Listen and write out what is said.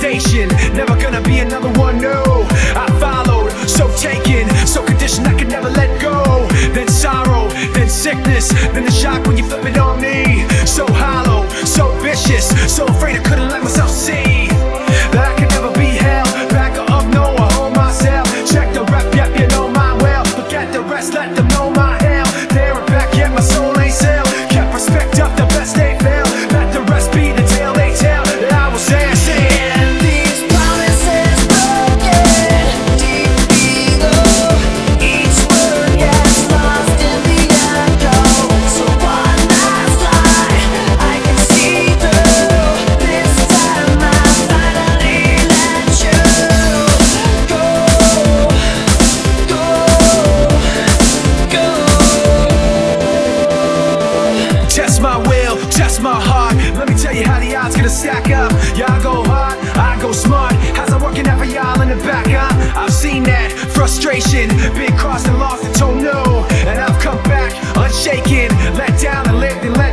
motivation, never gonna be another one, no. I followed, so taken, so conditioned I could never let go. Then sorrow, then sickness, then the shock when you flip it on me. So hollow, so vicious, so afraid I couldn't let myself see that I could never be held back or up, no, I hold myself. Check the rep, yep, you know my well. Forget the rest, let them know my hell. There and back, yet my soul ain't sell. Kept respect up, the best they fail. Let the rest be the tale they tell. That I was there saying These promises broken, deep below. Each word gets lost in the echo. So one last lie I can see through. This time I finally let you go, go, go. test my will, test my heart. Let me tell you how the odds gonna stack up. Y'all go hard, I go smart. How's it working out for y'all in the back, huh? I've seen that frustration, been crossed and lost and told no. And I've come back unshaken, let down and lived and let